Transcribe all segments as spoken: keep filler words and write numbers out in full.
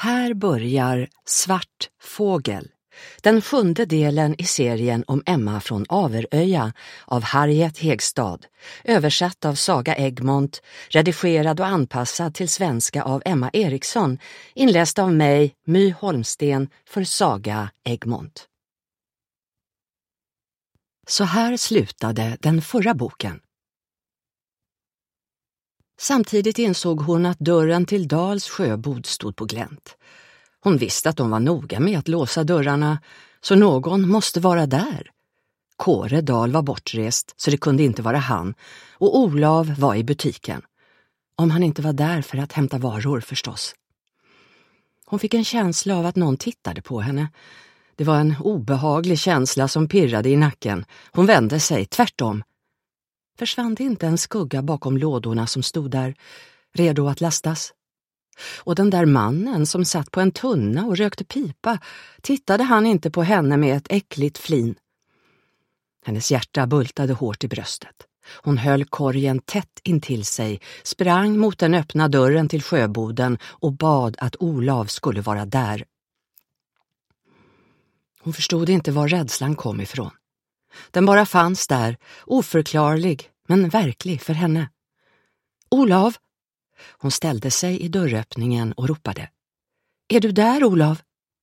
Här börjar Svart fågel, den sjunde delen i serien om Emma från Averöja av Harriet Hegstad, översatt av Saga Egmont, redigerad och anpassad till svenska av Emma Eriksson, inläst av mig, My Holmsten, för Saga Egmont. Så här slutade den förra boken. Samtidigt insåg hon att dörren till Dals sjöbod stod på glänt. Hon visste att de var noga med att låsa dörrarna, så någon måste vara där. Kåre Dal var bortrest, så det kunde inte vara han, och Olav var i butiken. Om han inte var där för att hämta varor förstås. Hon fick en känsla av att någon tittade på henne. Det var en obehaglig känsla som pirrade i nacken. Hon vände sig tvärtom. Försvann det inte en skugga bakom lådorna som stod där, redo att lastas? Och den där mannen som satt på en tunna och rökte pipa, tittade han inte på henne med ett äckligt flin? Hennes hjärta bultade hårt i bröstet. Hon höll korgen tätt intill sig, sprang mot den öppna dörren till sjöboden och bad att Olav skulle vara där. Hon förstod inte var rädslan kom ifrån. Den bara fanns där, oförklarlig men verklig för henne. Olav! Hon ställde sig i dörröppningen och ropade. Är du där, Olav?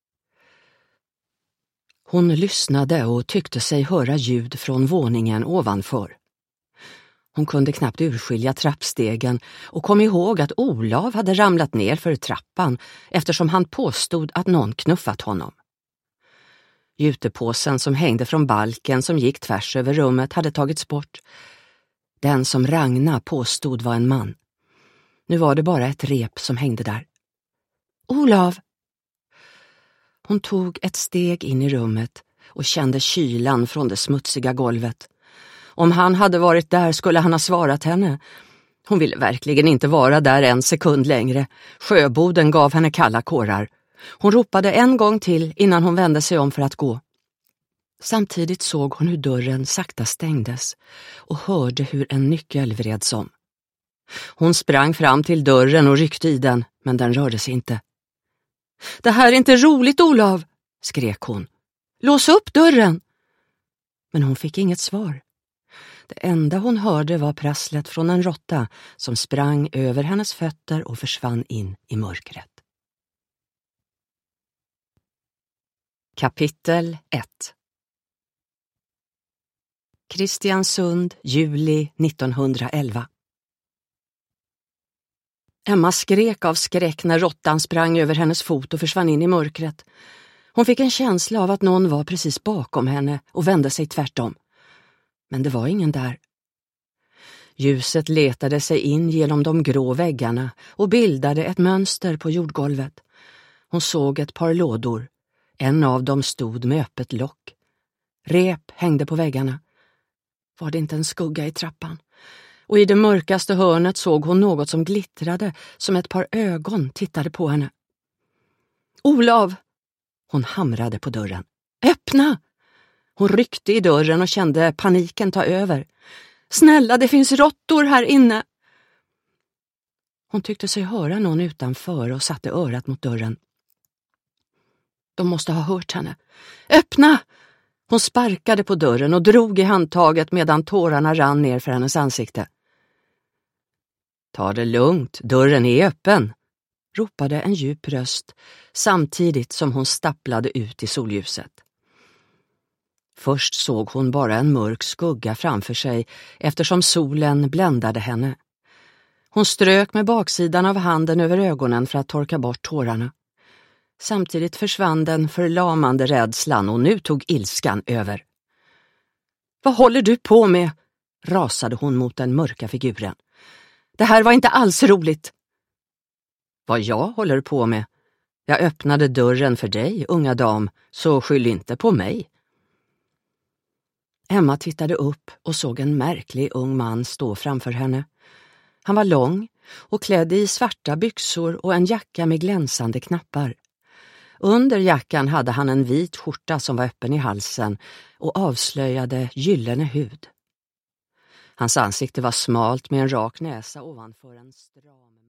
Hon lyssnade och tyckte sig höra ljud från våningen ovanför. Hon kunde knappt urskilja trappstegen och kom ihåg att Olav hade ramlat ner för trappan eftersom han påstod att någon knuffat honom. Jutepåsen som hängde från balken som gick tvärs över rummet hade tagits bort. Den som Ragna påstod var en man. Nu var det bara ett rep som hängde där. Olav! Hon tog ett steg in i rummet och kände kylan från det smutsiga golvet. Om han hade varit där skulle han ha svarat henne. Hon ville verkligen inte vara där en sekund längre. Sjöboden gav henne kalla kårar. Hon ropade en gång till innan hon vände sig om för att gå. Samtidigt såg hon hur dörren sakta stängdes och hörde hur en nyckel vreds om. Hon sprang fram till dörren och ryckte i den, men den rörde sig inte. Det här är inte roligt, Olav, skrek hon. Lås upp dörren! Men hon fick inget svar. Det enda hon hörde var prasslet från en råtta som sprang över hennes fötter och försvann in i mörkret. Kapitel ett. Kristiansund, juli nittonhundraelva. Emma skrek av skräck när råttan sprang över hennes fot och försvann in i mörkret. Hon fick en känsla av att någon var precis bakom henne och vände sig tvärtom. Men det var ingen där. Ljuset letade sig in genom de grå väggarna och bildade ett mönster på jordgolvet. Hon såg ett par lådor. En av dem stod med öppet lock. Rep hängde på väggarna. Var det inte en skugga i trappan? Och i det mörkaste hörnet såg hon något som glittrade, som ett par ögon tittade på henne. Olav! Hon hamrade på dörren. Öppna! Hon ryckte i dörren och kände paniken ta över. Snälla, det finns råttor här inne! Hon tyckte sig höra någon utanför och satte örat mot dörren. De måste ha hört henne. Öppna! Hon sparkade på dörren och drog i handtaget medan tårarna rann ner för hennes ansikte. Ta det lugnt, dörren är öppen, ropade en djup röst samtidigt som hon stapplade ut i solljuset. Först såg hon bara en mörk skugga framför sig eftersom solen bländade henne. Hon strök med baksidan av handen över ögonen för att torka bort tårarna. Samtidigt försvann den förlamande rädslan och nu tog ilskan över. Vad håller du på med? Rasade hon mot den mörka figuren. Det här var inte alls roligt. Vad jag håller på med? Jag öppnade dörren för dig, unga dam, så skyll inte på mig. Emma tittade upp och såg en märklig ung man stå framför henne. Han var lång och klädd i svarta byxor och en jacka med glänsande knappar. Under jackan hade han en vit skjorta som var öppen i halsen och avslöjade gyllene hud. Hans ansikte var smalt med en rak näsa ovanför en stram